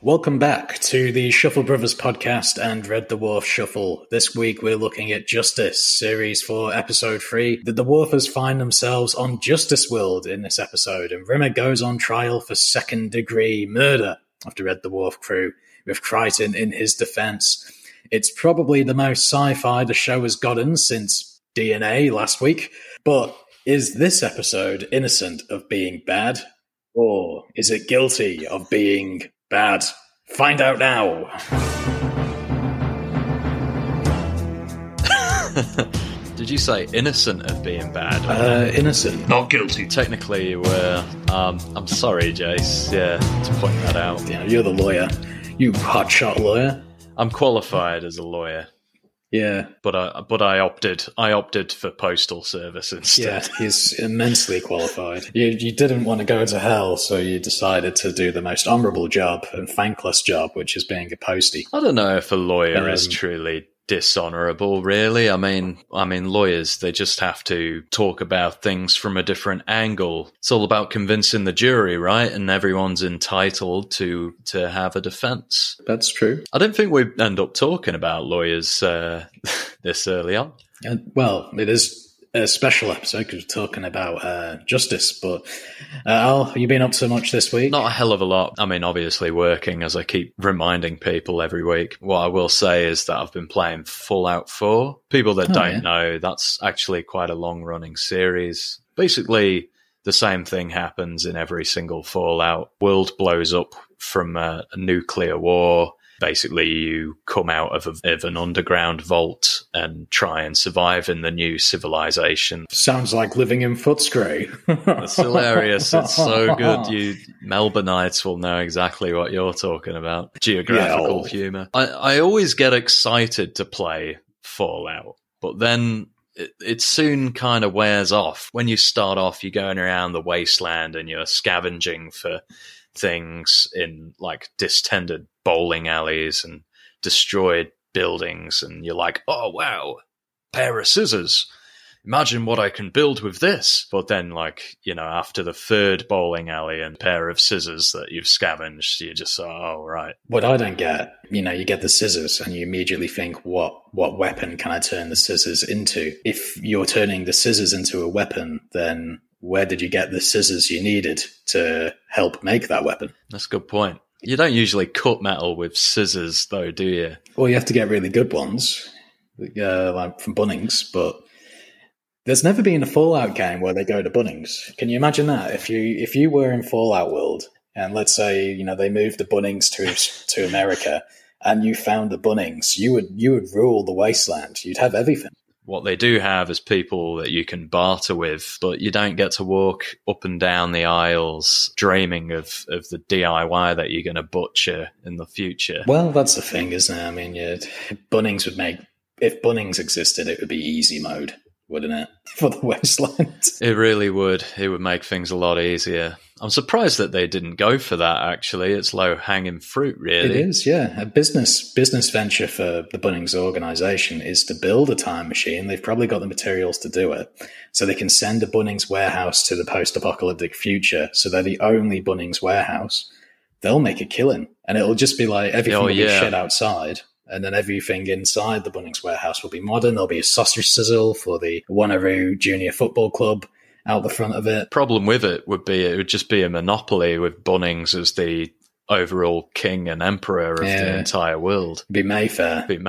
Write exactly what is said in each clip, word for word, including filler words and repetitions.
Welcome back to the Shuffle Brothers podcast and Red Dwarf Shuffle. This week we're looking at Justice, Series four, Episode three. The Dwarfers find themselves on Justice World in this episode, and Rimmer goes on trial for second-degree murder of the Red Dwarf crew, with Kryten in his defense. It's probably the most sci-fi the show has gotten since D N A last week, but is this episode innocent of being bad? Or is it guilty of being bad? Find out now. Did you say innocent of being bad? Uh, innocent. Not guilty. Technically, you were. Um, I'm sorry, Jace. Yeah, to point that out. Yeah, you're the lawyer. You hotshot lawyer. I'm qualified as a lawyer. Yeah, but I but I opted I opted for postal service instead. Yeah, he's immensely qualified. You you didn't want to go to hell, so you decided to do the most honourable job and thankless job, which is being a postie. I don't know if a lawyer um, is truly dishonourable, really. I mean, I mean, lawyers, they just have to talk about things from a different angle. It's all about convincing the jury, right? And everyone's entitled to to have a defence. That's true. I don't think we end up talking about lawyers uh, this early on. Uh, well, it is a special episode because we're talking about uh, justice. But uh, Al, have you been up to much this week? Not a hell of a lot. I mean, obviously working, as I keep reminding people every week. What I will say is that I've been playing Fallout four. People that Oh, don't yeah. know, that's actually quite a long-running series. Basically, the same thing happens in every single Fallout. World blows up from a, a nuclear war. Basically, you come out of, a, of an underground vault and try and survive in the new civilization. Sounds like living in Footscray. It's hilarious. It's so good. You Melbourneites will know exactly what you're talking about. Geographical Yeah. humour. I, I always get excited to play Fallout, but then it, it soon kind of wears off. When you start off, you're going around the wasteland and you're scavenging for things in like distended bowling alleys and destroyed buildings, and you're like, oh wow, pair of scissors, imagine what I can build with this. But then, like, you know, after the third bowling alley and pair of scissors that you've scavenged, you just oh right. What I don't get, you know, you get the scissors and you immediately think, what what weapon can I turn the scissors into? If you're turning the scissors into a weapon, then where did you get the scissors you needed to help make that weapon? That's a good point. You don't usually cut metal with scissors, though, do you? Well, you have to get really good ones, uh, like from Bunnings, but there's never been a Fallout game where they go to Bunnings. Can you imagine that? If you if you were in Fallout World, and let's say, you know, they moved the Bunnings to to America, and you found the Bunnings, you would you would rule the wasteland. You'd have everything. What they do have is people that you can barter with, but you don't get to walk up and down the aisles dreaming of, of the D I Y that you're going to butcher in the future. Well, that's the thing, isn't it? I mean, yeah, Bunnings would make, if Bunnings existed, it would be easy mode, wouldn't it, for the wasteland? It really would. It would make things a lot easier. I'm surprised that they didn't go for that, actually. It's low-hanging fruit, really. It is, yeah. A business business venture for the Bunnings organisation is to build a time machine. They've probably got the materials to do it. So they can send a Bunnings warehouse to the post-apocalyptic future, so they're the only Bunnings warehouse. They'll make a killing. And it'll just be like everything Oh, will yeah. be shit outside. And then everything inside the Bunnings warehouse will be modern. There'll be a sausage sizzle for the Wanneroo Junior Football Club out the front of it. Problem with it would be it would just be a monopoly with Bunnings as the overall king and emperor of Yeah. the entire world. It'd be Mayfair. Be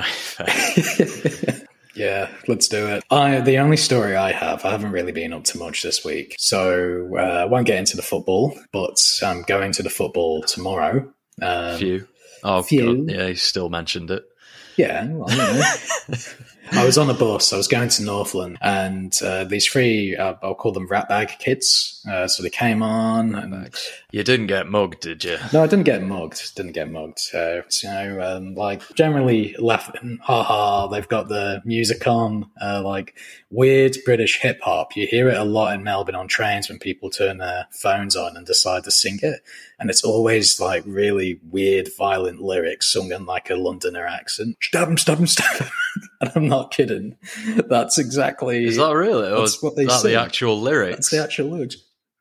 Mayfair. Yeah, let's do it. I the only story I have, I haven't really been up to much this week, so uh, I won't get into the football, but I'm going to the football tomorrow. Um, Few. Oh, Few. God. Yeah, you still mentioned it. Yeah, well, you know. I was on a bus. I was going to Northland, and uh, these three, uh, I'll call them ratbag kids. Uh, so they came on, and You didn't get mugged, did you? no, I didn't get mugged. Didn't get mugged. So, you know, um, like generally laughing, ha ha. They've got the music on, uh, like weird British hip hop. You hear it a lot in Melbourne on trains when people turn their phones on and decide to sing it, and it's always like really weird, violent lyrics sung in like a Londoner accent. Stab him, stab him, stab him. And I'm not kidding. That's exactly. Is that really? Or That's is what they that sing. the actual lyrics? That's the actual lyrics.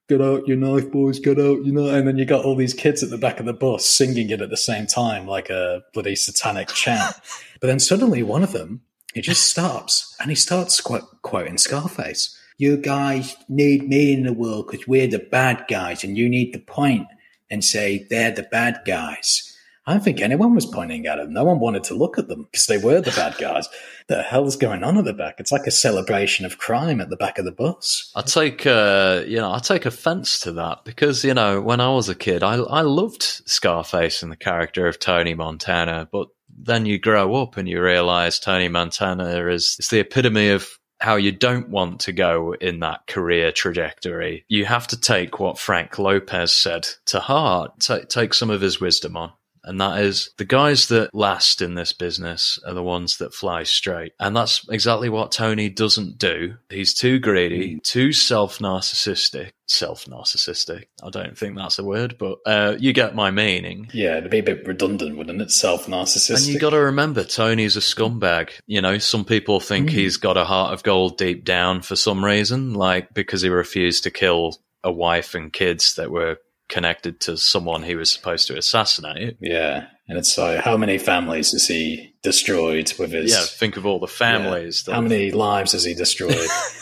get out your knife, boys, get out your knife. And then you got all these kids at the back of the bus singing it at the same time, like a bloody satanic chant. But then suddenly one of them, he just stops and he starts qu- quoting Scarface. You guys need me in the world because we're the bad guys, and you need to point and say they're the bad guys. I don't think anyone was pointing at them. No one wanted to look at them because they were the bad guys. The hell's going on at the back? It's like a celebration of crime at the back of the bus. I take, uh, you know, I take offence to that because, you know, when I was a kid, I I loved Scarface and the character of Tony Montana, but then you grow up and you realise Tony Montana is, is the epitome of how you don't want to go in that career trajectory. You have to take what Frank Lopez said to heart, T- take some of his wisdom on. And that is, the guys that last in this business are the ones that fly straight. And that's exactly what Tony doesn't do. He's too greedy, too self-narcissistic. Self-narcissistic. I don't think that's a word, but uh, you get my meaning. Yeah, it'd be a bit redundant, wouldn't it? Self-narcissistic. And you got to remember, Tony's a scumbag. You know, some people think mm. he's got a heart of gold deep down for some reason, like because he refused to kill a wife and kids that were connected to someone he was supposed to assassinate. Yeah, and it's like, how many families has he destroyed with his... Yeah, think of all the families. Yeah. How many lives has he destroyed?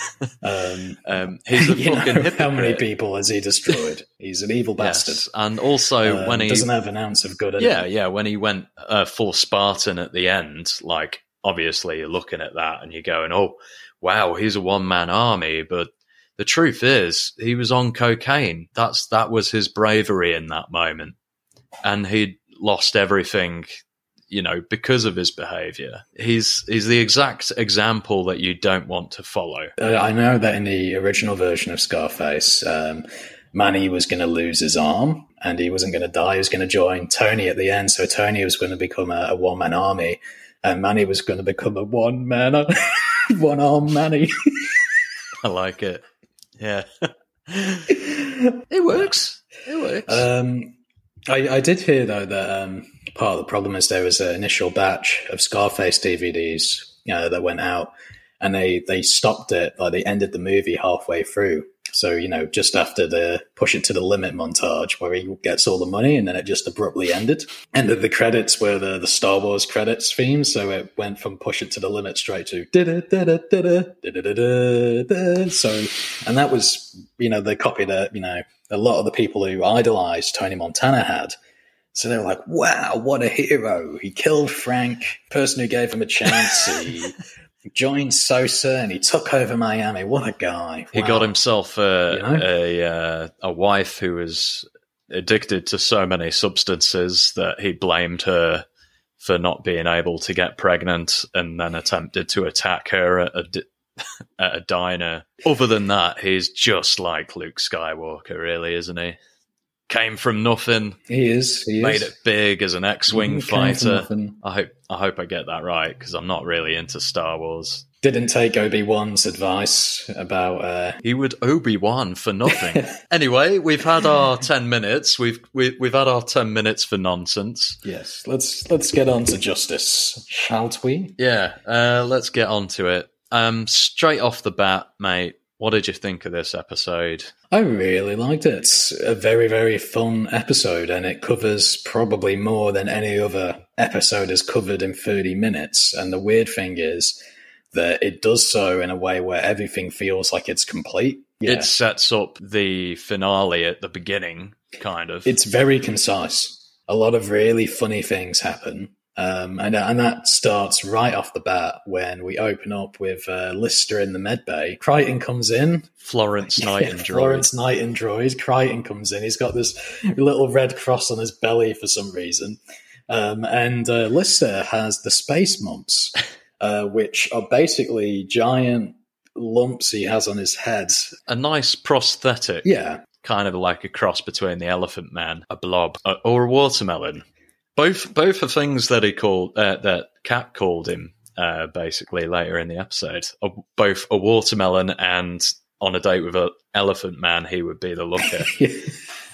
um, um, he's a fucking know, hypocrite. How many people has he destroyed? He's an evil bastard. Yes, and also um, when he... doesn't have an ounce of good in Yeah, him. yeah, when he went uh, full Spartan at the end, like, obviously you're looking at that and you're going, oh, wow, he's a one-man army, but the truth is, he was on cocaine. That's that was his bravery in that moment, and he'd lost everything, you know, because of his behaviour. He's he's the exact example that you don't want to follow. Uh, I know that in the original version of Scarface, um, Manny was going to lose his arm, and he wasn't going to die. He was going to join Tony at the end, so Tony was going to become a, a one-man army, and Manny was going to become a one-man, one-arm Manny. I like it. Yeah. It works. It works. Um, I, I did hear, though, that um, part of the problem is there was an initial batch of Scarface D V Ds, you know, that went out, and they, they stopped it, like they ended the movie halfway through. So, you know, just after the Push It to the Limit montage where he gets all the money, and then it just abruptly ended. And the, the credits were the, the Star Wars credits theme, so it went from Push It to the Limit straight to da-da-da-da-da-da, so, and that was, you know, the copy that, you know, a lot of the people who idolized Tony Montana had. So they were like, wow, what a hero. He killed Frank, person who gave him a chance. He joined Sosa and he took over Miami. What a guy. Wow. He got himself a, You know? a, uh, a wife who was addicted to so many substances that he blamed her for not being able to get pregnant, and then attempted to attack her at a, di- at a diner. Other than that, he's just like Luke Skywalker, really, isn't he? Came from nothing. He is. He made is. it big as an X-wing He came from fighter. nothing. I hope I hope I get that right, because I'm not really into Star Wars. Didn't take Obi-Wan's advice about... Uh... He would Obi-Wan for nothing. Anyway, we've had our ten minutes. We've we, we've had our ten minutes for nonsense. Yes, let's let's get on to justice, shall we? Yeah, uh, let's get on to it. Um, straight off the bat, mate, what did you think of this episode? I really liked it. It's a very, very fun episode, and it covers probably more than any other episode has covered in thirty minutes. And the weird thing is that it does so in a way where everything feels like it's complete. Yeah. It sets up the finale at the beginning, kind of. It's very concise. A lot of really funny things happen. Um, and, and that starts right off the bat when we open up with uh, Lister in the medbay. Crichton comes in. Florence Yeah, Night and Droid. Florence Night and Droid. Crichton comes in. He's got this little red cross on his belly for some reason. Um, and uh, Lister has the space mumps, uh, which are basically giant lumps he has on his head. A nice prosthetic. Yeah. Kind of like a cross between the Elephant Man, a blob, uh, or a watermelon. Both both are things that he called uh, that Cap called him uh, basically later in the episode. A, both a watermelon and on a date with an Elephant Man, he would be the looker.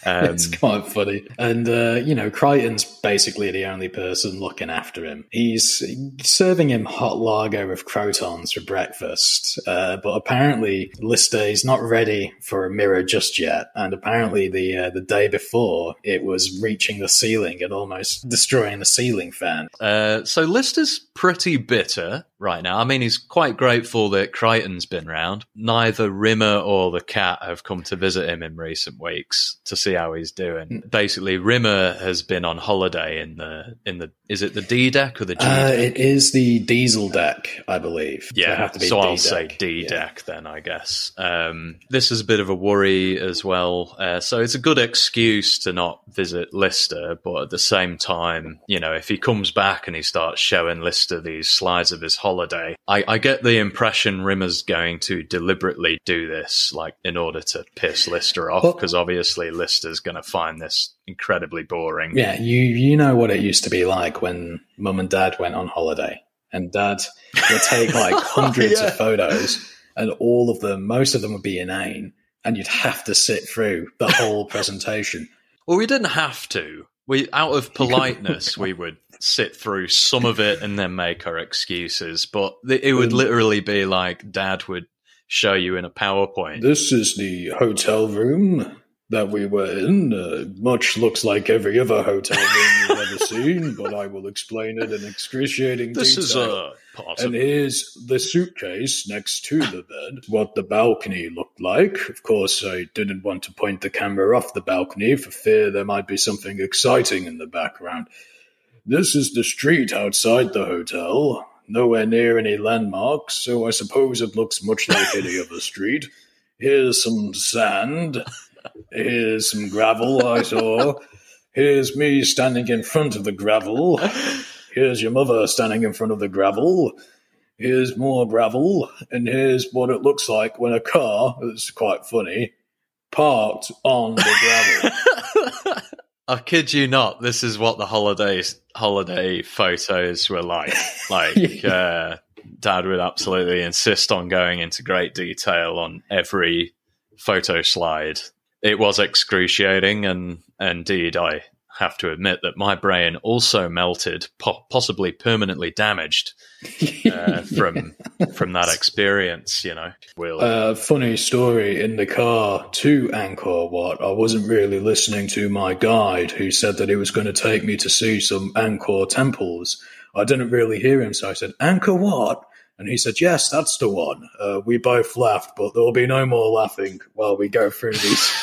Um, it's quite funny. And, uh, you know, Crichton's basically the only person looking after him. He's serving him hot lager with crotons for breakfast. Uh, but apparently Lister is not ready for a mirror just yet. And apparently the uh, the day before, it was reaching the ceiling and almost destroying the ceiling fan. Uh, so Lister's pretty bitter right now. I mean, he's quite grateful that Crichton's been round. Neither Rimmer or the cat have come to visit him in recent weeks to see how he's doing. Mm. Basically, Rimmer has been on holiday in the in the is it the D deck or the G uh, deck? It is the diesel deck, I believe. Yeah, so, so I'll say D deck yeah. then, I guess. Um, this is a bit of a worry as well. Uh, so it's a good excuse to not visit Lister, but at the same time, you know, if he comes back and he starts showing Lister these slides of his holiday, I, I get the impression Rimmer's going to deliberately do this, like in order to piss Lister off, because well, obviously Lister's going to find this incredibly boring. Yeah, you you know what it used to be like when Mum and Dad went on holiday, and Dad would take like hundreds yeah. of photos, and all of them, most of them would be inane, and you'd have to sit through the whole presentation. Well, we didn't have to. We, out of politeness, we would sit through some of it and then make our excuses. But it would literally be like Dad would show you in a PowerPoint. This is the hotel room that we were in. Uh, much looks like every other hotel room you've ever seen, but I will explain it in excruciating this detail. This is a part And of- here's the suitcase next to the bed, what the balcony looked like. Of course, I didn't want to point the camera off the balcony for fear there might be something exciting in the background. This is the street outside the hotel. Nowhere near any landmarks, so I suppose it looks much like any other street. Here's some sand. Here's some gravel I saw. Here's me standing in front of the gravel. Here's your mother standing in front of the gravel. Here's more gravel. And here's what it looks like when a car, it's quite funny, parked on the gravel. I kid you not, this is what the holidays, holiday photos were like. Like, uh, Dad would absolutely insist on going into great detail on every photo slide. It was excruciating, and indeed, I have to admit that my brain also melted, po- possibly permanently damaged uh, from from that experience. You know, Will. Uh, funny story in the car to Angkor Wat. I wasn't really listening to my guide, who said that he was going to take me to see some Angkor temples. I didn't really hear him, so I said, "Angkor Wat?" And he said, "Yes, that's the one." Uh, we both laughed, but there will be no more laughing while we go through these.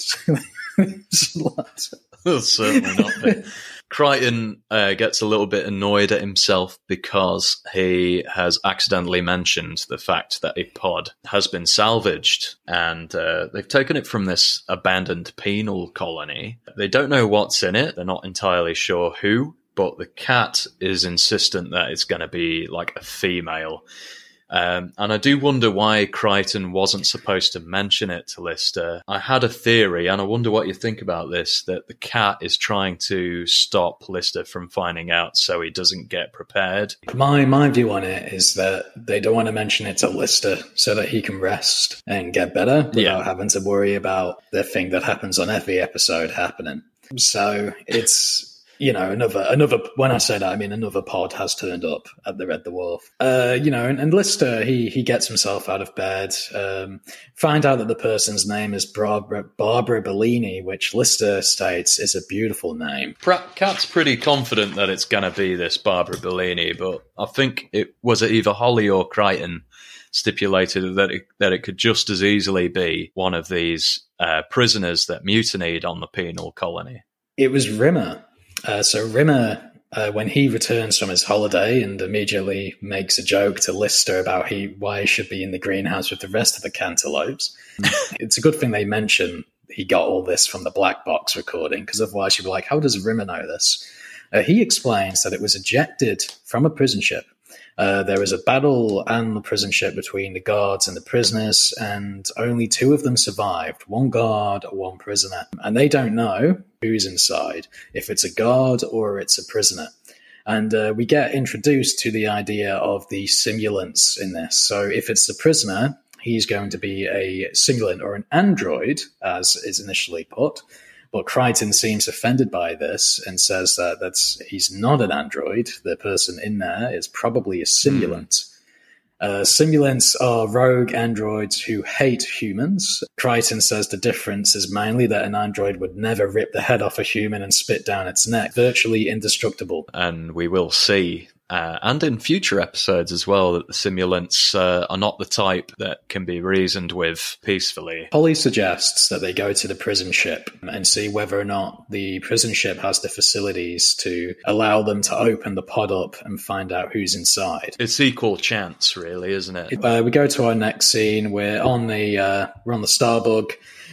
There'll certainly not be. Crichton uh, gets a little bit annoyed at himself because he has accidentally mentioned the fact that a pod has been salvaged, and uh, they've taken it from this abandoned penal colony. They don't know what's in it. They're not entirely sure who, but the cat is insistent that it's going to be like a female. Um, and I do wonder why Crichton wasn't supposed to mention it to Lister. I had a theory, and I wonder what you think about this, that the cat is trying to stop Lister from finding out so he doesn't get prepared. My my view on it is that they don't want to mention it to Lister so that he can rest and get better without yeah. having to worry about the thing that happens on every episode happening. So it's... You know, another, another, when I say that, I mean another pod has turned up at the Red Dwarf. Uh, you know, and, and Lister, he, he gets himself out of bed, um, find out that the person's name is Barbara, Barbara Bellini, which Lister states is a beautiful name. Cat's pretty confident that it's going to be this Barbara Bellini, but I think it was it either Holly or Crichton stipulated that it, that it could just as easily be one of these uh, prisoners that mutinied on the penal colony. It was Rimmer. Uh, so Rimmer, uh, when he returns from his holiday and immediately makes a joke to Lister about he why he should be in the greenhouse with the rest of the cantaloupes, it's a good thing they mention he got all this from the black box recording, because otherwise you'd be like, how does Rimmer know this? Uh, he explains that it was ejected from a prison ship. Uh, there was a battle on the prison ship between the guards and the prisoners, and only two of them survived, one guard, one prisoner. And they don't know who's inside, if it's a guard or it's a prisoner. And uh, we get introduced to the idea of the simulants in this. So if it's the prisoner, he's going to be a simulant or an android, as is initially put. But Crichton seems offended by this and says that that's, he's not an android. The person in there is probably a simulant. Mm. Uh, simulants are rogue androids who hate humans. Crichton says the difference is mainly that an android would never rip the head off a human and spit down its neck. Virtually indestructible. And we will see, uh, and in future episodes as well, that the simulants uh, are not the type that can be reasoned with peacefully. Polly suggests that they go to the prison ship and see whether or not the prison ship has the facilities to allow them to open the pod up and find out who's inside. It's equal chance, really, isn't it? Uh, we go to our next scene. We're on the uh, we're on the Starbug.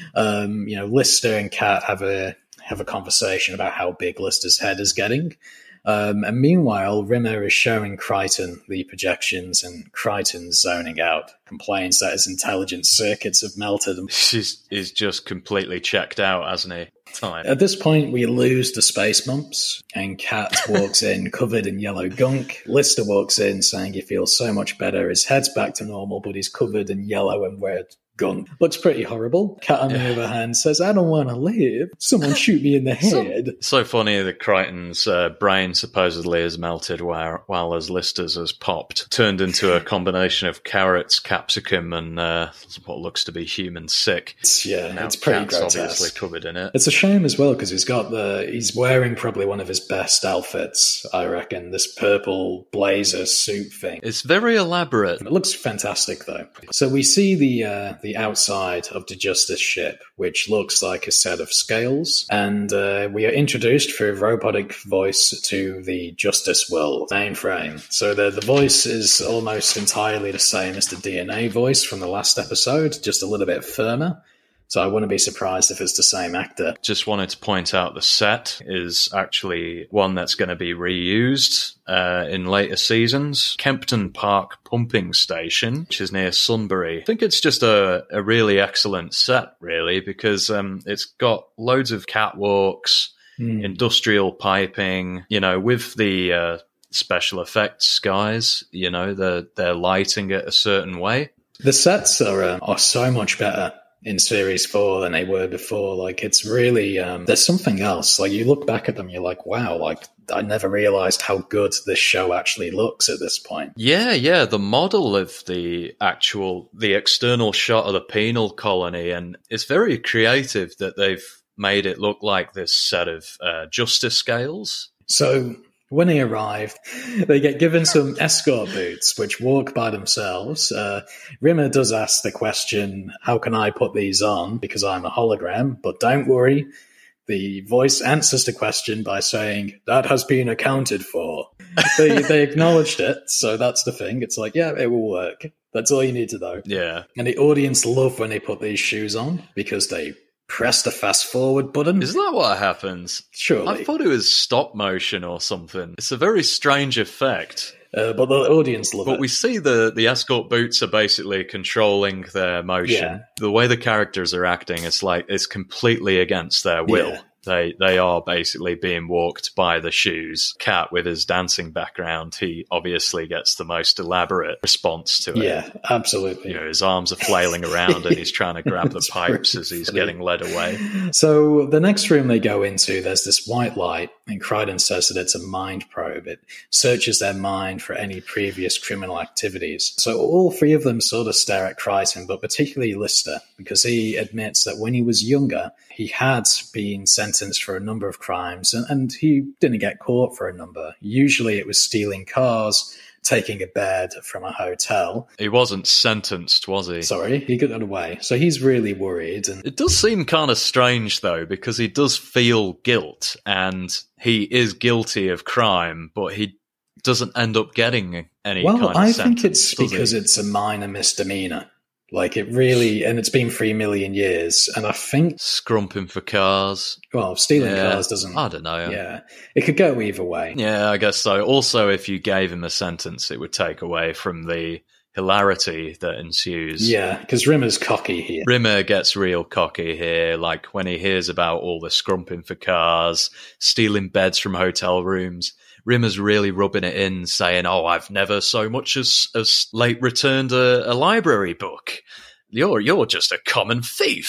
Um, you know, Lister and Kat have a have a conversation about how big Lister's head is getting. Um, and meanwhile, Rimmer is showing Crichton the projections, and Crichton's zoning out, complains that his intelligence circuits have melted. He's, he's just completely checked out, hasn't he? Time. At this point, we lose the space mumps, and Kat walks in covered in yellow gunk. Lister walks in saying he feels so much better. His head's back to normal, but he's covered in yellow and red gunk. Looks pretty horrible. Kat, on the other hand, says, I don't want to live. Someone shoot me in the head. So, so funny that Crichton's uh, brain supposedly has melted while, while as Lister's has popped. Turned into a combination of carrots, capsicum, and uh, what looks to be human sick. It's, yeah, now it's pretty Kat's grotesque. Obviously covered in it. It's a shame as well, because he's got the he's wearing probably one of his best outfits, I reckon. This purple blazer suit thing. It's very elaborate. It looks fantastic, though. So we see the uh, the outside of the Justice ship, which looks like a set of scales, and uh, we are introduced through robotic voice to the Justice World mainframe. So the the voice is almost entirely the same as the D N A voice from the last episode, just a little bit firmer. So I wouldn't be surprised if it's the same actor. Just wanted to point out the set is actually one that's going to be reused uh, in later seasons. Kempton Park Pumping Station, which is near Sunbury. I think it's just a, a really excellent set, really, because um, it's got loads of catwalks, mm. industrial piping, you know, with the uh, special effects guys, you know, they're, they're lighting it a certain way. The sets are uh, are so much better in series four than they were before. Like, it's really um there's something else. Like, you look back at them, you're like, wow, like I never realized how good this show actually looks at this point. Yeah, yeah, the model of the actual the external shot of the penal colony, and it's very creative that they've made it look like this set of uh, justice scales. So when they arrive, they get given some escort boots, which walk by themselves. Uh, Rimmer does ask the question, how can I put these on? Because I'm a hologram. But don't worry, the voice answers the question by saying, that has been accounted for. they, they acknowledged it, so that's the thing. It's like, yeah, it will work. That's all you need to know. Yeah. And the audience love when they put these shoes on, because they press the fast forward button. Isn't that what happens? Surely. I thought it was stop motion or something. It's a very strange effect. Uh, but the audience love but it. But we see the, the escort boots are basically controlling their motion. Yeah. The way the characters are acting, it's like it's completely against their will. Yeah. They they are basically being walked by the shoes. Cat, with his dancing background, he obviously gets the most elaborate response to it. Yeah, absolutely. You know, his arms are flailing around and he's trying to grab the pipes as he's funny. getting led away. So the next room they go into, there's this white light, and Crichton says that it's a mind probe. It searches their mind for any previous criminal activities. So all three of them sort of stare at Crichton, but particularly Lister, because he admits that when he was younger, he had been sentenced for a number of crimes, and, and he didn't get caught for a number. Usually it was stealing cars, taking a bed from a hotel. He wasn't sentenced, was he? Sorry, he got away. So he's really worried. And it does seem kind of strange, though, because he does feel guilt, and he is guilty of crime, but he doesn't end up getting any well, kind of I sentence. Well, I think it's because he? it's a minor misdemeanor. Like, it really, and it's been three million years, and I think... Scrumping for cars. Well, stealing yeah. cars doesn't... I don't know. Yeah. It could go either way. Yeah, I guess so. Also, if you gave him a sentence, it would take away from the hilarity that ensues. Yeah, because Rimmer's cocky here. Rimmer gets real cocky here, like when he hears about all the scrumping for cars, stealing beds from hotel rooms. Rimmer's really rubbing it in, saying, oh, I've never so much as, as late returned a, a library book. You're you're just a common thief.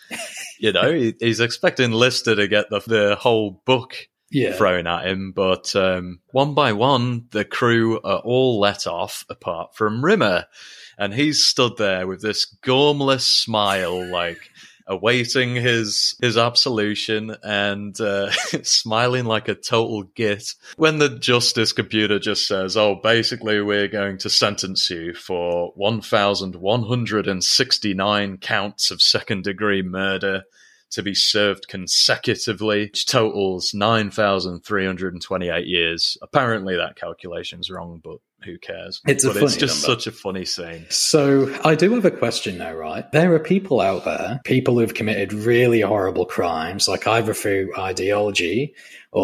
You know, he, he's expecting Lister to get the, the whole book yeah. thrown at him. But um, one by one, the crew are all let off apart from Rimmer. And he's stood there with this gormless smile, like awaiting his his absolution and uh, smiling like a total git. When the justice computer just says, oh, basically we're going to sentence you for one thousand one hundred sixty-nine counts of second-degree murder to be served consecutively, which totals nine thousand three hundred twenty-eight years. Apparently that calculation's wrong, but who cares? It's a but funny it's just number. such a funny scene. So I do have a question now, right? There are people out there, people who've committed really horrible crimes, like either through ideology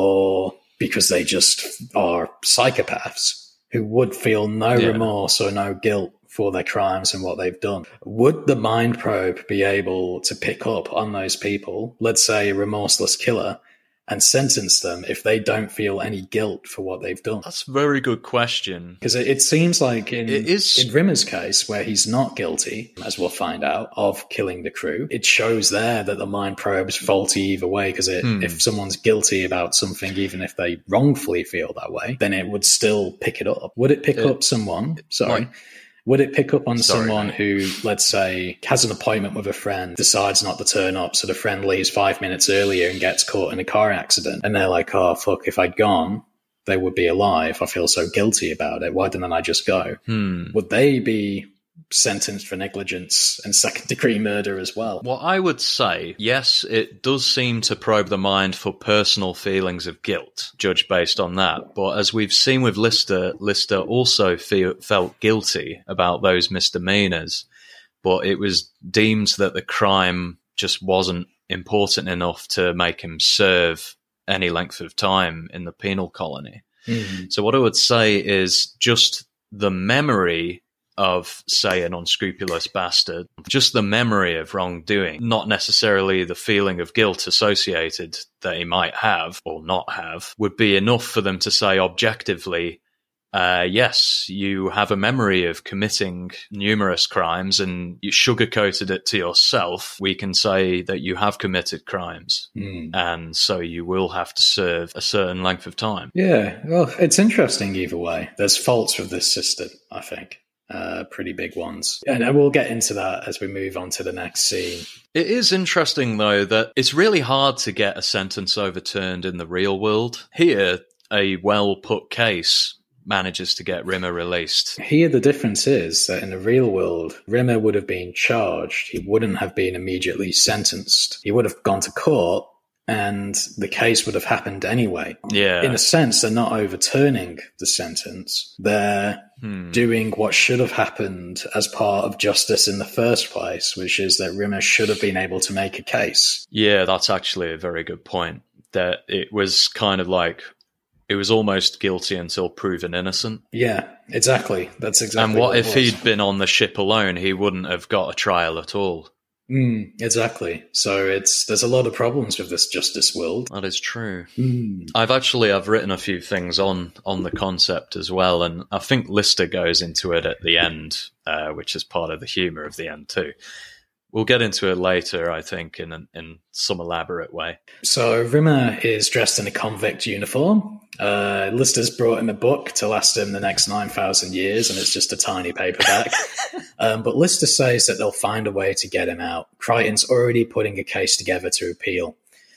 or because they just are psychopaths who would feel no Yeah. remorse or no guilt for their crimes and what they've done. Would the mind probe be able to pick up on those people, let's say a remorseless killer, and sentence them if they don't feel any guilt for what they've done? That's a very good question. Because it, it seems like in, It is- in Rimmer's case, where he's not guilty, as we'll find out, of killing the crew, it shows there that the mind probe's faulty either way, because Hmm. if someone's guilty about something, even if they wrongfully feel that way, then it would still pick it up. Would it pick It- up someone? Sorry. like- Would it pick up on Sorry, someone mate. who, let's say, has an appointment with a friend, decides not to turn up, so the friend leaves five minutes earlier and gets caught in a car accident, and they're like, oh, fuck, if I'd gone, they would be alive. I feel so guilty about it. Why didn't I just go? Hmm. Would they be sentenced for negligence and second-degree murder as well? Well, I would say, yes, it does seem to probe the mind for personal feelings of guilt, judged based on that. But as we've seen with Lister, Lister also feel, felt guilty about those misdemeanors, but it was deemed that the crime just wasn't important enough to make him serve any length of time in the penal colony. Mm. So what I would say is just the memory of, say, an unscrupulous bastard, just the memory of wrongdoing, not necessarily the feeling of guilt associated that he might have or not have, would be enough for them to say objectively, uh, yes, you have a memory of committing numerous crimes and you sugarcoated it to yourself. We can say that you have committed crimes. Mm. And so you will have to serve a certain length of time. Yeah, well, it's interesting either way. There's faults with this system, I think. Uh, pretty big ones. And we'll get into that as we move on to the next scene. It is interesting, though, that it's really hard to get a sentence overturned in the real world. Here, a well-put case manages to get Rimmer released. Here, the difference is that in the real world, Rimmer would have been charged. He wouldn't have been immediately sentenced. He would have gone to court, and the case would have happened anyway. Yeah. In a sense, they're not overturning the sentence. They're Hmm. doing what should have happened as part of justice in the first place, which is that Rimmer should have been able to make a case. Yeah, that's actually a very good point. That it was kind of like, it was almost guilty until proven innocent. Yeah, exactly. That's exactly And what what it if was. he'd been on the ship alone? He wouldn't have got a trial at all. Mm, exactly. So it's there's a lot of problems with this justice world. That is true. Mm. I've actually I've written a few things on on the concept as well, and I think Lister goes into it at the end, uh, which is part of the humour of the end too. We'll get into it later, I think, in an, in some elaborate way. So Rimmer is dressed in a convict uniform. Uh, Lister's brought him a book to last him the next nine thousand years, and it's just a tiny paperback. um, but Lister says that they'll find a way to get him out. Crichton's already putting a case together to appeal.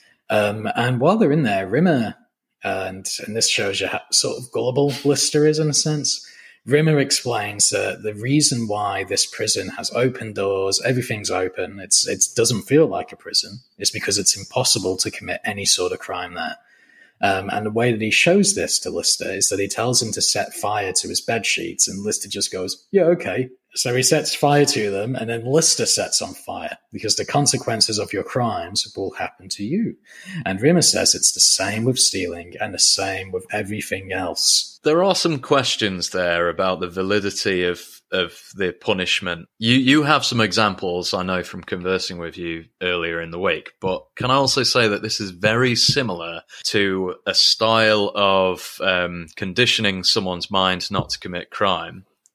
Um, and while they're in there, Rimmer, and, and this shows you how sort of gullible Lister is in a sense, Rimmer explains that the reason why this prison has open doors, everything's open, it's, it doesn't feel like a prison, is because it's impossible to commit any sort of crime there. Um, and the way that he shows this to Lister is that he tells him to set fire to his bed sheets, and Lister just goes, yeah, okay. So he sets fire to them, and then Lister sets on fire, because the consequences of your crimes will happen to you. And Rimmer says it's the same with stealing, and the same with everything else. There are some questions there about the validity of of the punishment. You you have some examples, I know, from conversing with you earlier in the week, but can I also say that this is very similar to a style of um, conditioning someone's mind not to commit crime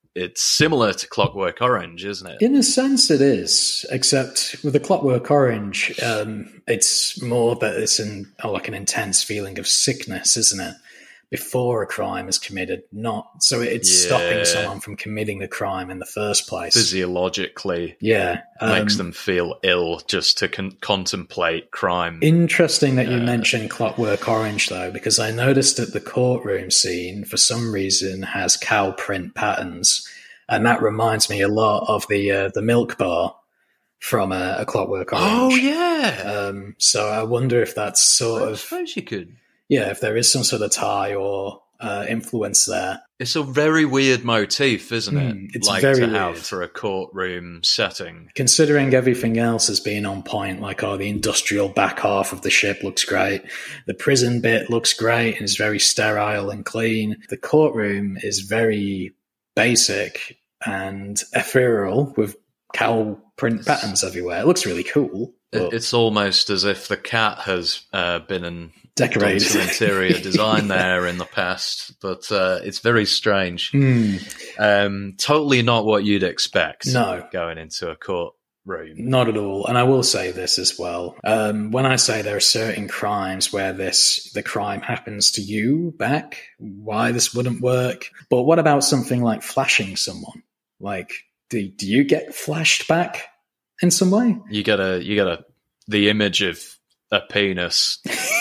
it's similar to Clockwork Orange, isn't it? In a sense, it is, except with the Clockwork Orange, um, it's more that it's in, oh, like an intense feeling of sickness, isn't it? Before a crime is committed, not so it's Yeah. stopping someone from committing the crime in the first place. Physiologically, Yeah, um, makes them feel ill just to con- contemplate crime. Interesting that you Uh, mentioned Clockwork Orange, though, because I noticed that the courtroom scene, for some reason, has cow print patterns, and that reminds me a lot of the uh, the milk bar from uh, A Clockwork Orange. Oh yeah. Um, so I wonder if that's sort I of suppose you could. yeah, if there is some sort of tie or uh, influence there. It's a very weird motif, isn't it? Mm, it's like very to have weird. for a courtroom setting. Considering everything else has been on point, like, oh, the industrial back half of the ship looks great. The prison bit looks great and is very sterile and clean. The courtroom is very basic and ethereal with cow print patterns everywhere. It looks really cool. It, it's almost as if the cat has uh, been and decorated done some interior design yeah. there in the past, but uh, it's very strange. Mm. Um, totally not what you'd expect. No, going into a courtroom, not at all. And I will say this as well: um, when I say there are certain crimes where this the crime happens to you back, why this wouldn't work? But what about something like flashing someone? Like, do do you get flashed back in some way? You get a you get a the image of a penis.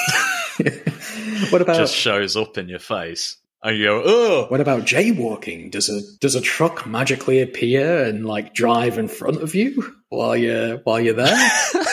What about just shows up in your face and you go, oh. What about jaywalking? Does a does a truck magically appear and like drive in front of you while you're while you're there?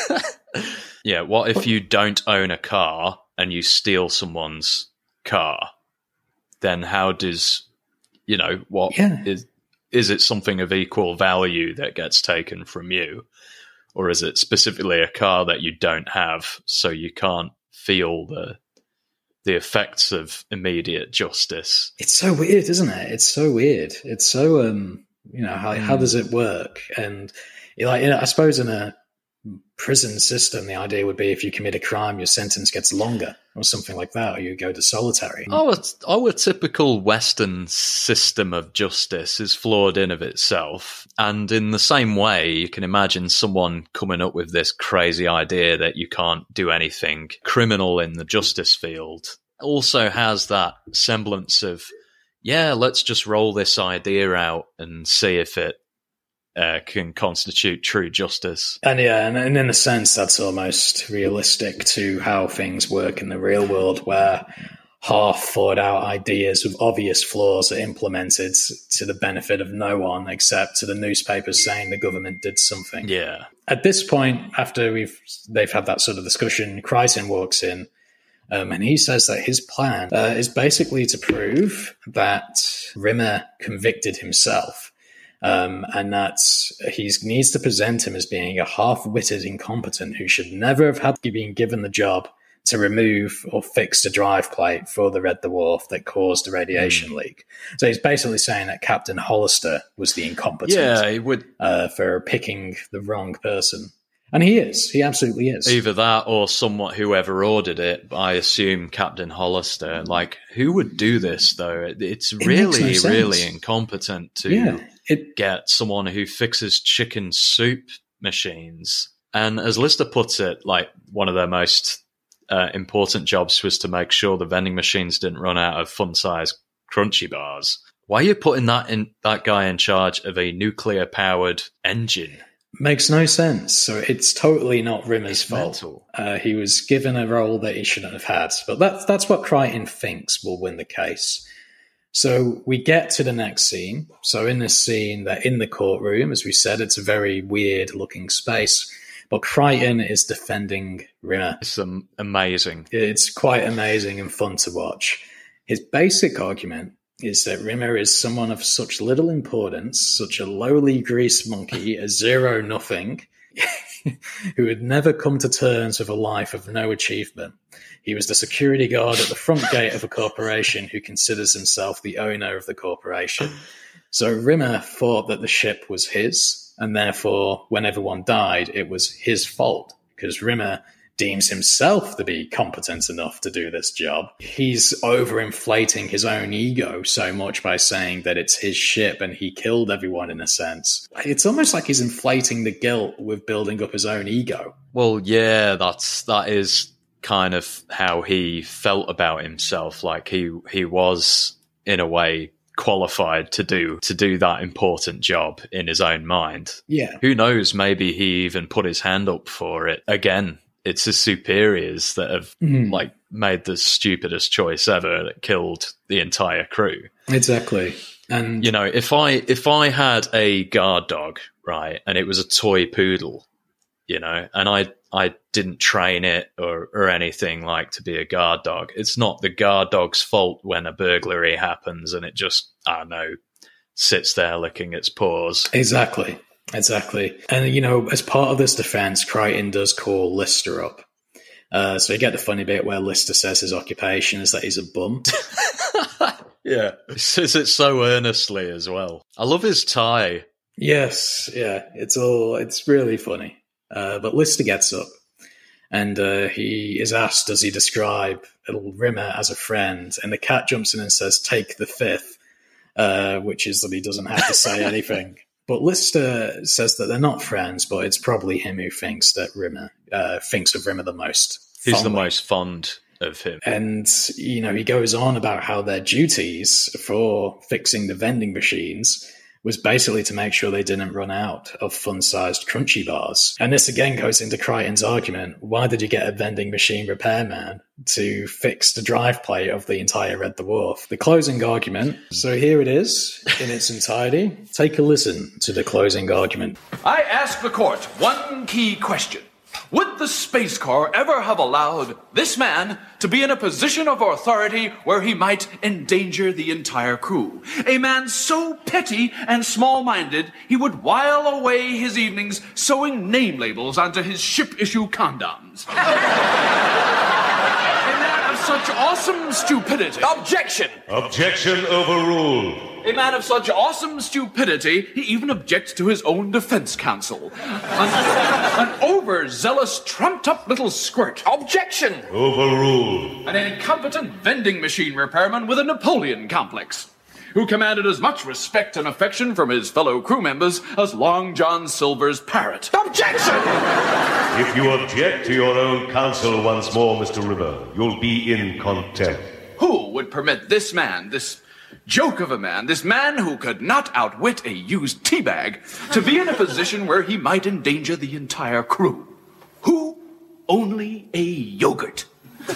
Yeah, what if you don't own a car and you steal someone's car? Then how does you know what yeah. is is it something of equal value that gets taken from you? Or is it specifically a car that you don't have, so you can't feel the the effects of immediate justice? It's so weird, isn't it? It's so weird. It's so um, you know, how mm. how does it work? And like, you know, I suppose in a prison system, the idea would be if you commit a crime, your sentence gets longer or something like that, or you go to solitary. Our, our typical Western system of justice is flawed in of itself. And in the same way, you can imagine someone coming up with this crazy idea that you can't do anything criminal in the justice field also has that semblance of, yeah, let's just roll this idea out and see if it Uh, can constitute true justice. And yeah, and, and in a sense, that's almost realistic to how things work in the real world, where half thought out ideas with obvious flaws are implemented to the benefit of no one except to the newspapers saying the government did something. Yeah. At this point, after we've they've had that sort of discussion, Kryten walks in. Um, and he says that his plan uh, is basically to prove that Rimmer convicted himself. Um, and that he needs to present him as being a half-witted incompetent who should never have had been given the job to remove or fix the drive plate for the Red Dwarf that caused the radiation mm. leak. So he's basically saying that Captain Hollister was the incompetent yeah, he would uh, for picking the wrong person. And he is. He absolutely is. Either that or somewhat whoever ordered it. I assume Captain Hollister. Like, who would do this, though? It's it really, no really incompetent to yeah, it, get someone who fixes chicken soup machines. And as Lister puts it, like, one of their most uh, important jobs was to make sure the vending machines didn't run out of fun-sized crunchy bars. Why are you putting that in that guy in charge of a nuclear-powered engine? Makes no sense. So it's totally not Rimmer's it's fault. Uh, he was given a role that he shouldn't have had. But that's, that's what Kryten thinks will win the case. So we get to the next scene. So in this scene, they're in the courtroom. As we said, it's a very weird-looking space. But Kryten is defending Rimmer. It's um, amazing. It's quite amazing and fun to watch. His basic argument is that Rimmer is someone of such little importance, such a lowly grease monkey, a zero nothing, who had never come to terms with a life of no achievement. He was the security guard at the front gate of a corporation who considers himself the owner of the corporation. So Rimmer thought that the ship was his, and therefore, when everyone died, it was his fault, because Rimmer deems himself to be competent enough to do this job. He's overinflating his own ego so much by saying that it's his ship and he killed everyone in a sense. It's almost like he's inflating the guilt with building up his own ego. Well, yeah, that's that is kind of how he felt about himself. Like he he was in a way qualified to do to do that important job in his own mind. Yeah. Who knows, maybe he even put his hand up for it. Again, it's his superiors that have mm. like made the stupidest choice ever that killed the entire crew. Exactly. And you know, if I if I had a guard dog, right, and it was a toy poodle, you know, and I I didn't train it or, or anything like to be a guard dog, it's not the guard dog's fault when a burglary happens and it just, I don't know, sits there licking its paws. Exactly. Exactly. And, you know, as part of this defense, Crichton does call Lister up. Uh, so you get the funny bit where Lister says his occupation is that he's a bum. Yeah. He says it so earnestly as well. I love his tie. Yes. Yeah. It's all, it's really funny. Uh, but Lister gets up and uh, he is asked, does he describe little Rimmer as a friend? And the cat jumps in and says, take the fifth, uh, which is that he doesn't have to say anything. But Lister says that they're not friends, but it's probably him who thinks that Rimmer uh, thinks of Rimmer the most fondly. He's the most fond of him. And, you know, he goes on about how their duties for fixing the vending machines was basically to make sure they didn't run out of fun-sized crunchy bars. And this again goes into Crichton's argument. Why did you get a vending machine repairman to fix the drive plate of the entire Red Dwarf? The closing argument. So here it is in its entirety. Take a listen to the closing argument. I ask the court one key question. Would the Space Corps ever have allowed this man to be in a position of authority where he might endanger the entire crew? A man so petty and small-minded, he would while away his evenings sewing name labels onto his ship-issue condoms. A man of such awesome stupidity. Objection! Objection overruled. A man of such awesome stupidity, he even objects to his own defense counsel. An, an overzealous, trumped-up little squirt. Objection! Overruled. An incompetent vending machine repairman with a Napoleon complex, who commanded as much respect and affection from his fellow crew members as Long John Silver's parrot. Objection! If you object to your own counsel once more, Mister Rimmer, you'll be in contempt. Who would permit this man, this joke of a man, this man who could not outwit a used teabag, to be in a position where he might endanger the entire crew? Who? Only a yogurt.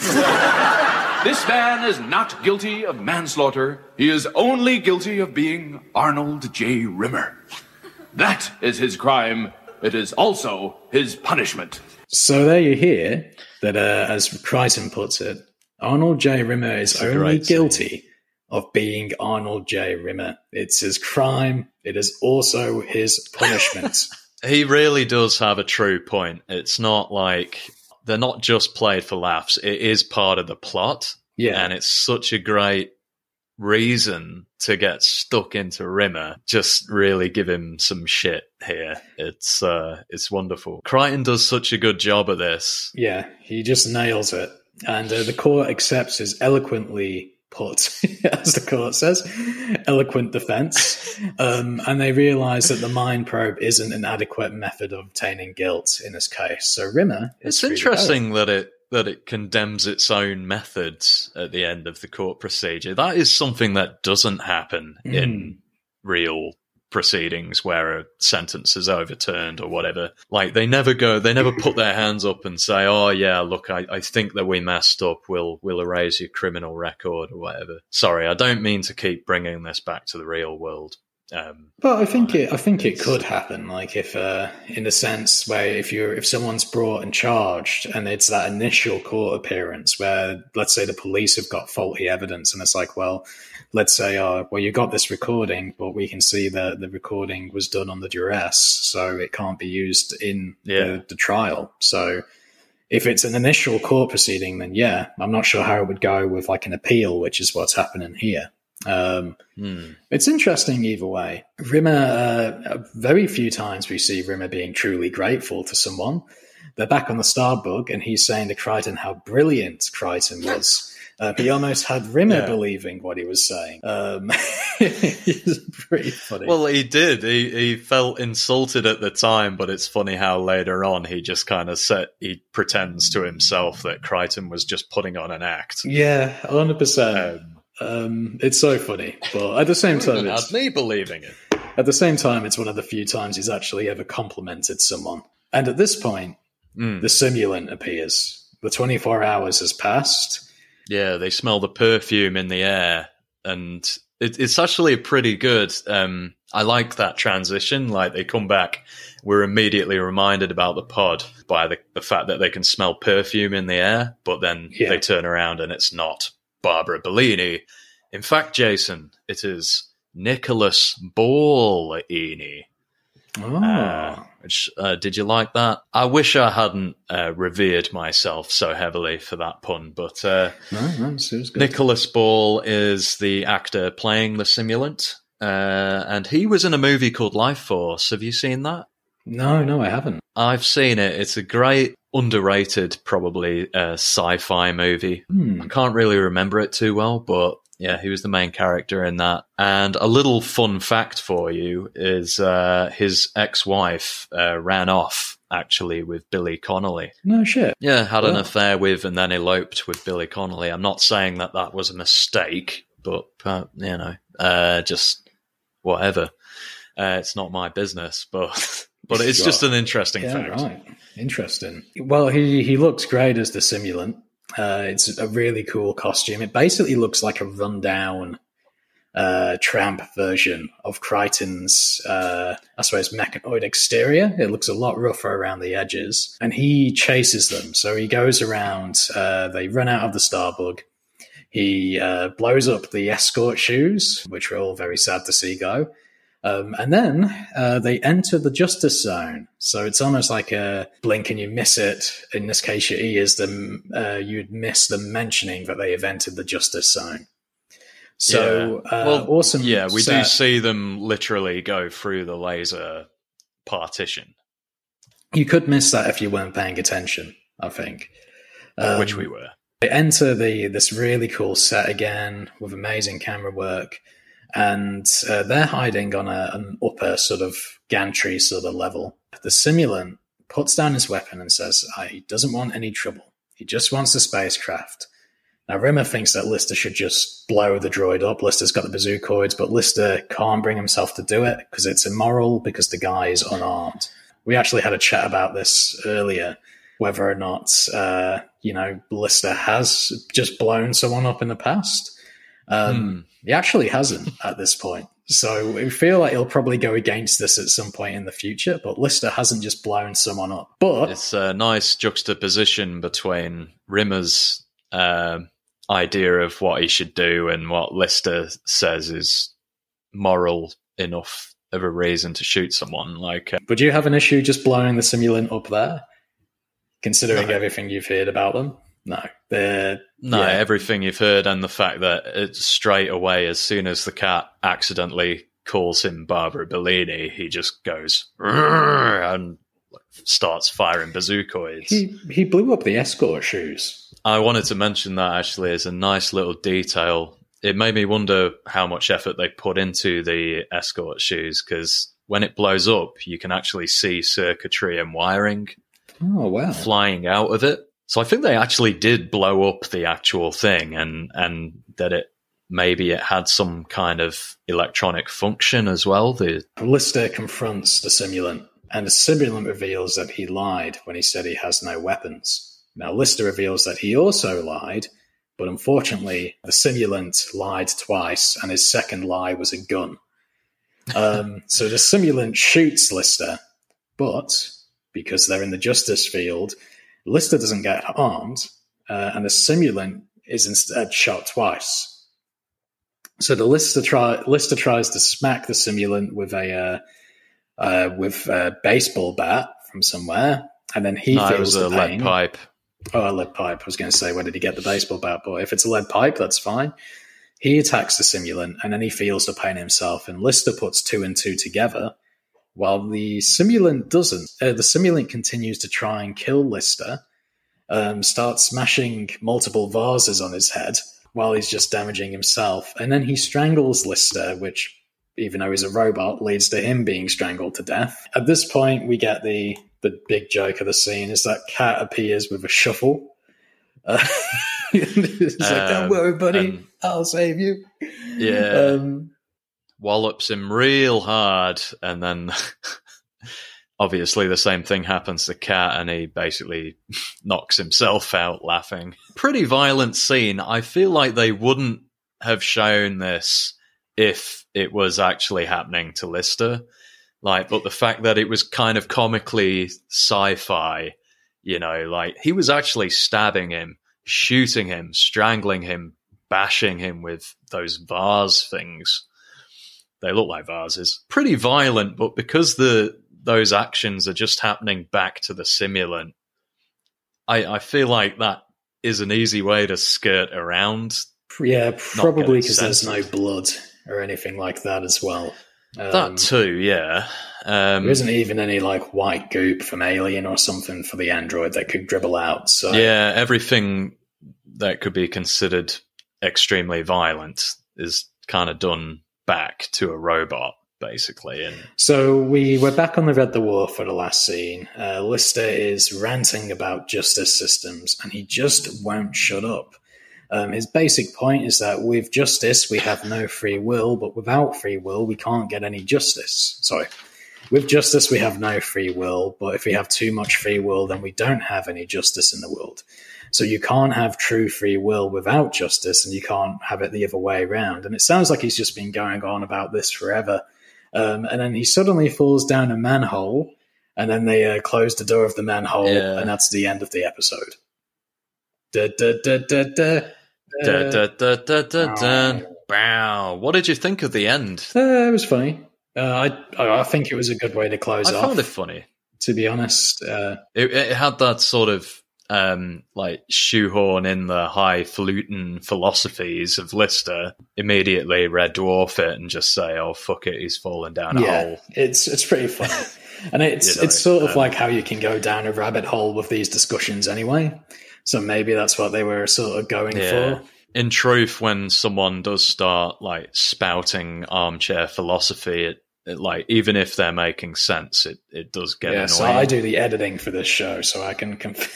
This man is not guilty of manslaughter. He is only guilty of being Arnold J. Rimmer. That is his crime. It is also his punishment. So there you hear that, uh, as Crichton puts it, Arnold J. Rimmer is That's only guilty of being Arnold J. Rimmer. It's his crime. It is also his punishment. He really does have a true point. It's not like they're not just played for laughs. It is part of the plot. Yeah. And it's such a great reason to get stuck into Rimmer. Just really give him some shit here. It's uh, it's wonderful. Crichton does such a good job at this. Yeah, he just nails it. And uh, the court accepts his eloquently put, as the court says, eloquent defense. Um, and they realize that the mind probe isn't an adequate method of obtaining guilt in this case. So Rimmer is It's interesting that it that it condemns its own methods at the end of the court procedure. That is something that doesn't happen mm. in real proceedings where a sentence is overturned or whatever. Like they never go, they never put their hands up and say, "Oh yeah, look, I, I think that we messed up. We'll we'll erase your criminal record or whatever." Sorry, I don't mean to keep bringing this back to the real world. Um, but I think it, I think it could happen. Like if, uh, in the sense where if you're, if someone's brought and charged and it's that initial court appearance where, let's say the police have got faulty evidence and it's like, well, let's say, oh, well, you got this recording, but we can see that the recording was done under duress, so it can't be used in yeah. the, the trial. So if it's an initial court proceeding, then yeah, I'm not sure how it would go with like an appeal, which is what's happening here. Um, hmm. It's interesting either way. Rimmer, uh, very few times we see Rimmer being truly grateful to someone. they're back on the Starbug, and he's saying to Kryten how brilliant Kryten was. Uh, he almost had Rimmer yeah. believing what he was saying. Um, it's pretty funny. Well, he did. He he felt insulted at the time, but it's funny how later on he just kind of set, he pretends to himself that Kryten was just putting on an act. Yeah, one hundred percent. Um, um, it's so funny, but at the same time, it's, had me believing it. At the same time, it's one of the few times he's actually ever complimented someone. And at this point, mm. the simulant appears. The twenty-four hours has passed. Yeah, they smell the perfume in the air, and it, it's actually pretty good. Um, I like that transition. Like, they come back, we're immediately reminded about the pod by the, the fact that they can smell perfume in the air, but then yeah. they turn around and it's not Barbara Bellini. In fact, Jason, it is Nicholas Ballini. Oh. Uh, which, uh, did you like that? I wish I hadn't uh, revered myself so heavily for that pun, but uh, no, no, it was good. Nicholas Ball is the actor playing the simulant, uh, and he was in a movie called Life Force. Have you seen that? No, no, I haven't. I've seen it. It's a great, underrated, probably uh, sci-fi movie. Hmm. I can't really remember it too well, but yeah, he was the main character in that. And a little fun fact for you is uh, his ex-wife uh, ran off, actually, with Billy Connolly. No shit. Yeah, had well. an affair with and then eloped with Billy Connolly. I'm not saying that that was a mistake, but, uh, you know, uh, just whatever. Uh, it's not my business, but but it's just an interesting yeah, fact. Right. Interesting. Well, he, he looks great as the simulant. Uh, it's a really cool costume. It basically looks like a rundown uh, tramp version of Kryten's, uh, I suppose, mechanoid exterior. It looks a lot rougher around the edges. And he chases them. So he goes around. Uh, they run out of the Starbug. He uh, blows up the escort shoes, which we're all very sad to see go. Um, and then uh, they enter the Justice Zone. So it's almost like a blink and you miss it. In this case, your ears, them, uh, you'd miss them mentioning that they have entered the Justice Zone. So, yeah. uh, well, awesome. Yeah, we set. do see them literally go through the laser partition. You could miss that if you weren't paying attention, I think. Um, Which we were. They enter the this really cool set again with amazing camera work. And uh, they're hiding on a, an upper sort of gantry sort of level. The simulant puts down his weapon and says uh, he doesn't want any trouble. He just wants the spacecraft. Now, Rimmer thinks that Lister should just blow the droid up. Lister's got the bazookoids, but Lister can't bring himself to do it because it's immoral, because the guy is unarmed. We actually had a chat about this earlier, whether or not, uh, you know, Lister has just blown someone up in the past. Um, hmm. He actually hasn't at this point. So we feel like he'll probably go against this at some point in the future, but Lister hasn't just blown someone up. But it's a nice juxtaposition between Rimmer's uh, idea of what he should do and what Lister says is moral enough of a reason to shoot someone. Like, uh, would you have an issue just blowing the simulant up there, considering no. everything you've heard about them? No, they're no yeah. everything you've heard, and the fact that it straight away, as soon as the cat accidentally calls him Barbara Bellini, he just goes and starts firing bazookoids. He he blew up the escort shoes. I wanted to mention that actually as a nice little detail. It made me wonder how much effort they put into the escort shoes, because when it blows up, you can actually see circuitry and wiring oh, wow. flying out of it. So I think they actually did blow up the actual thing, and, and that it maybe it had some kind of electronic function as well. The Lister confronts the simulant, and the simulant reveals that he lied when he said he has no weapons. Now, Lister reveals that he also lied, but unfortunately, the simulant lied twice, and his second lie was a gun. Um, so the simulant shoots Lister, but because they're in the justice field, Lister doesn't get armed, uh, and the simulant is instead shot twice. So the Lister, try, Lister tries to smack the simulant with a uh, uh, with a baseball bat from somewhere, and then he no, feels it was the a pain. lead pipe. Oh, a lead pipe. I was going to say, where did he get the baseball bat? But if it's a lead pipe, that's fine. He attacks the simulant, and then he feels the pain himself, and Lister puts two and two together, while the simulant doesn't. Uh, the simulant continues to try and kill Lister, um, starts smashing multiple vases on his head while he's just damaging himself. And then he strangles Lister, which, even though he's a robot, leads to him being strangled to death. At this point, we get the, the big joke of the scene, is that Cat appears with a shuffle. Uh, it's like, don't Um, worry, buddy, and- I'll save you. Yeah. Um, Wallops him real hard, and then obviously the same thing happens to Cat, and he basically knocks himself out laughing. Pretty violent scene. I feel like they wouldn't have shown this if it was actually happening to Lister. Like, but the fact that it was kind of comically sci-fi, you know, like he was actually stabbing him, shooting him, strangling him, bashing him with those vase things. They look like vases. Pretty violent, but because the those actions are just happening back to the simulant, I, I feel like that is an easy way to skirt around. yeah, probably getting because there's no censored. blood or anything like that as well. Um, That too, yeah. Um, there isn't even any like white goop from Alien or something for the android that could dribble out. So yeah, everything that could be considered extremely violent is kind of done back to a robot, basically. And So we were back on the Red Dwarf for the last scene. Uh, Lister is ranting about justice systems, and he just won't shut up. Um, his basic point is that with justice, we have no free will, but without free will, we can't get any justice. Sorry. With justice, we have no free will, but if we have too much free will, then we don't have any justice in the world. So you can't have true free will without justice, and you can't have it the other way around. And it sounds like he's just been going on about this forever. Um, and then he suddenly falls down a manhole, and then they uh, close the door of the manhole, Yeah. and that's the end of the episode. Da, da, da, da, da, da, da, da, da, da, Oh. da. Bow. What did you think of the end? Uh, it was funny. Uh, I I think it was a good way to close I off, found it funny. to be honest. Uh, It, it had that sort of um, like shoehorn in the highfalutin philosophies of Lister. Immediately Red Dwarf it and just say, "Oh fuck it, he's fallen down a yeah, hole." it's it's pretty funny. And it's You know, it's sort of um, like how you can go down a rabbit hole with these discussions anyway. So maybe that's what they were sort of going Yeah. for. In truth, when someone does start like spouting armchair philosophy, it, it like even if they're making sense, it, it does get Yeah, annoying. so I do the editing for this show, so I can conf-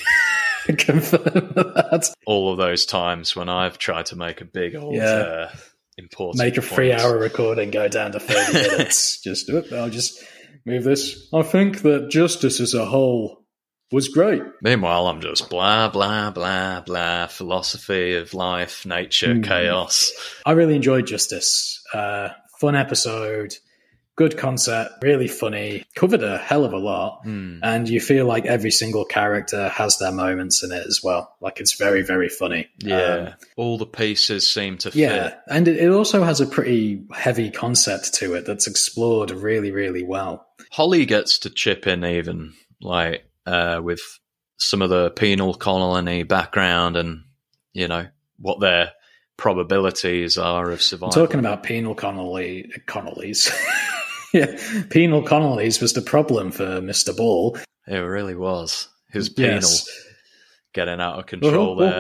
confirm that. All of those times when I've tried to make a big old Yeah. uh, important Make a point. three-hour recording go down to thirty minutes. Just oop, I'll just move this. I think that justice as a whole was great. Meanwhile, I'm just blah blah blah blah philosophy of life, nature, Mm. chaos. I really enjoyed Justice. Uh, fun episode, good concept, really funny, covered a hell of a lot, Hmm. and you feel like every single character has their moments in it as well. Like it's very, very funny. Yeah, Um, all the pieces seem to yeah, fit. and it, it also has a pretty heavy concept to it that's explored really, really well. Holly gets to chip in even like uh, with some of the penal colony background and you know what their probabilities are of survival. Talking about penal Connolly, Connolly's. Yeah, penal Connolly's was the problem for Mister Ball. It really was. His penal Yes. getting out of control there.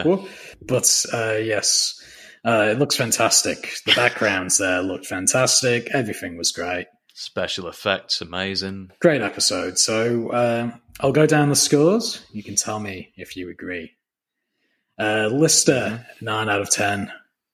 But uh, yes, uh, it looks fantastic. The backgrounds there looked fantastic. Everything was great. Special effects, amazing. Great episode. So uh, I'll go down the scores. You can tell me if you agree. Uh, Lister, nine out of ten.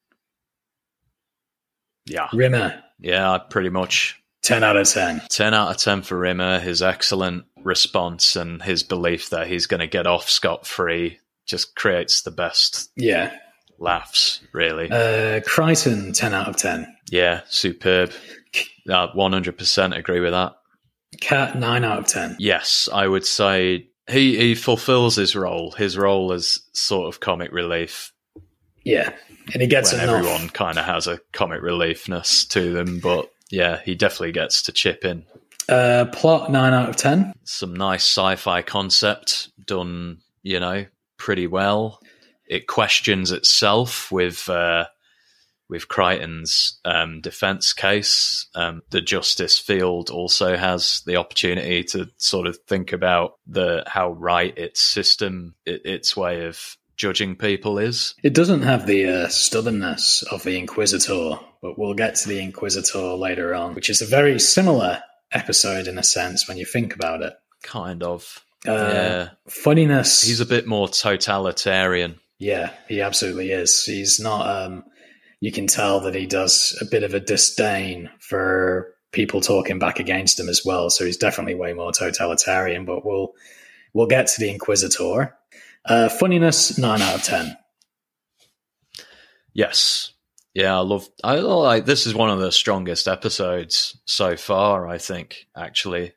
Yeah. Rimmer, Yeah, pretty much ten out of ten. ten out of ten for Rimmer. His excellent response and his belief that he's going to get off scot-free just creates the best Yeah. laughs, really. Uh, Crichton, ten out of ten. Yeah, superb. I one hundred percent agree with that. Cat, nine out of ten. Yes, I would say he, he fulfills his role. His role as sort of comic relief Yeah. And he gets when enough. everyone kind of has a comic reliefness to them. But yeah, he definitely gets to chip in. Uh, plot, nine out of ten. Some nice sci-fi concept done, you know, pretty well. It questions itself with uh, with Crichton's um, defense case. Um, the justice field also has the opportunity to sort of think about the how right its system, it, its way of judging people is. It doesn't have the uh, stubbornness of the Inquisitor, but we'll get to the Inquisitor later on, which is a very similar episode in a sense when you think about it. Kind of. Uh, yeah. Funniness. He's a bit more totalitarian. Yeah, he absolutely is. He's not, um, you can tell that he does a bit of a disdain for people talking back against him as well. So he's definitely way more totalitarian, but we'll, we'll get to the Inquisitor. Uh, funniness, nine out of ten. Yes. Yeah, I love, I like, this is one of the strongest episodes so far, I think, actually.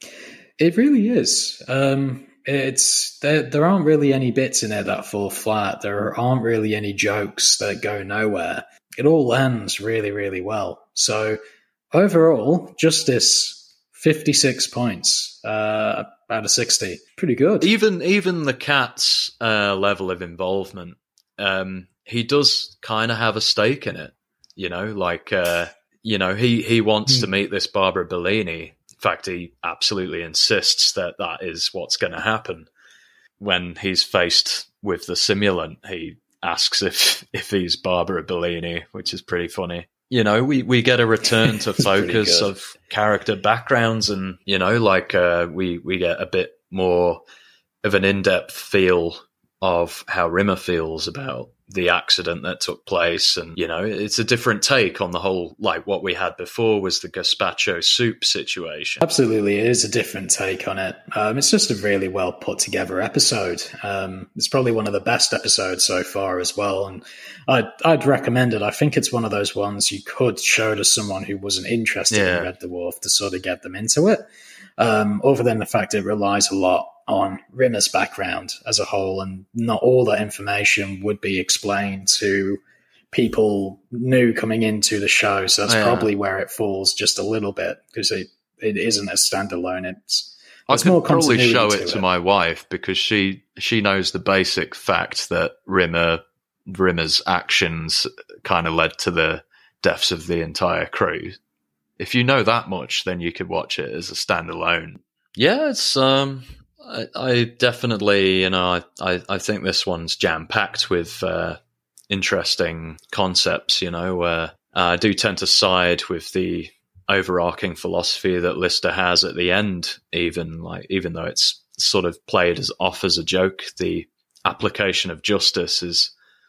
It really is. Um, it's there. There aren't really any bits in it that fall flat. There aren't really any jokes that go nowhere. It all lands really, really well. So overall, Justice fifty-six points uh, out of sixty. Pretty good. Even even the cat's uh, level of involvement, um, he does kind of have a stake in it. You know, like uh, you know, he he wants mm. to meet this Barbara Bellini. In fact, he absolutely insists that that is what's going to happen. When he's faced with the simulant, he asks if if he's Barbara Bellini, which is pretty funny. You know, we, we get a return to focus of character backgrounds, and, you know, like uh, we, we get a bit more of an in-depth feel of how Rimmer feels about the accident that took place. And, you know, it's a different take on the whole, like what we had before was the gazpacho soup situation. Absolutely, it is a different take on it. Um, it's just a really well put together episode. Um, it's probably one of the best episodes so far as well. And I'd, I'd recommend it. I think it's one of those ones you could show to someone who wasn't interested yeah. in Red Dwarf to sort of get them into it. Um, other than the fact it relies a lot on Rimmer's background as a whole, and not all that information would be explained to people new coming into the show. So that's yeah. probably where it falls just a little bit, because it, it isn't a standalone. It's, I it's could more probably show it to, to it. my wife, because she she knows the basic fact that Rimmer Rimmer's actions kind of led to the deaths of the entire crew. If you know that much, then you could watch it as a standalone. Yeah, it's um, I, I definitely, you know, I, I, I think this one's jam packed with uh, interesting concepts. You know, uh, I do tend to side with the overarching philosophy that Lister has at the end. Even like, even though it's sort of played as off as a joke, the application of justice is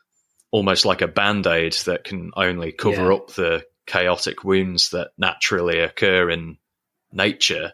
almost like a band-aid that can only cover yeah. up the chaotic wounds that naturally occur in nature,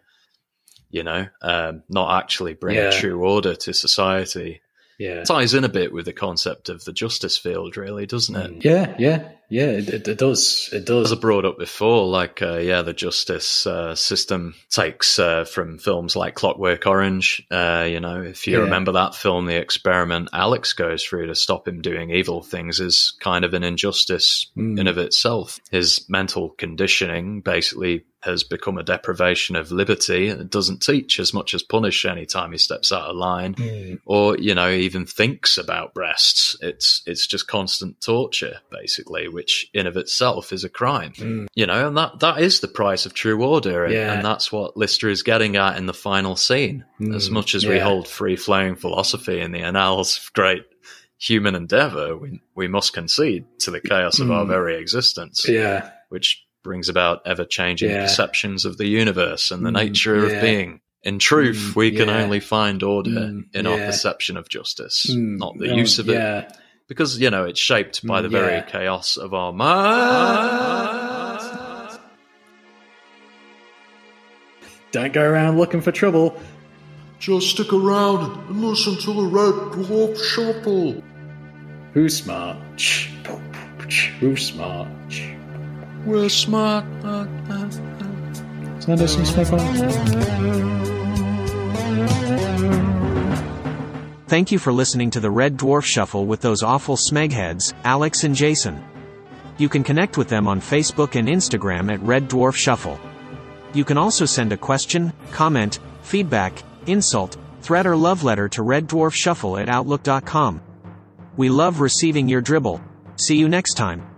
you know, um, not actually bring yeah. a true order to society. Yeah. It ties in a bit with the concept of the justice field, really, doesn't it? Yeah, yeah, yeah, it, it, it does. It does. As I brought up before, like, uh, yeah, the justice uh, system takes uh, from films like Clockwork Orange. Uh, you know, if you yeah. remember that film, the experiment Alex goes through to stop him doing evil things is kind of an injustice mm. in of itself. His mental conditioning basically has become a deprivation of liberty. It doesn't teach as much as punish anytime he steps out of line mm. or, you know, even thinks about breasts. It's it's just constant torture, basically, which in of itself is a crime. Mm. You know, and that, that is the price of true order. And, yeah. and that's what Lister is getting at in the final scene. Mm. As much as yeah. we hold free-flowing philosophy in the annals of great human endeavor, we, we must concede to the chaos of mm. our very existence. Yeah. Which brings about ever-changing yeah. perceptions of the universe and the mm, nature yeah. of being. In truth, mm, we can yeah. only find order mm, in yeah. our perception of justice, mm, not the oh, use of yeah. it. Because, you know, it's shaped by the mm, yeah. very chaos of our minds. Don't go around looking for trouble. Just stick around and listen to the Red Dwarf Shuffle. Who's smart? Who's smart? We're smart. Send us some stuff on. Thank you for listening to the Red Dwarf Shuffle with those awful smegheads, Alex and Jason. You can connect with them on Facebook and Instagram at Red Dwarf Shuffle. You can also send a question, comment, feedback, insult, threat or love letter to Red Dwarf Shuffle at outlook dot com. We love receiving your dribble. See you next time.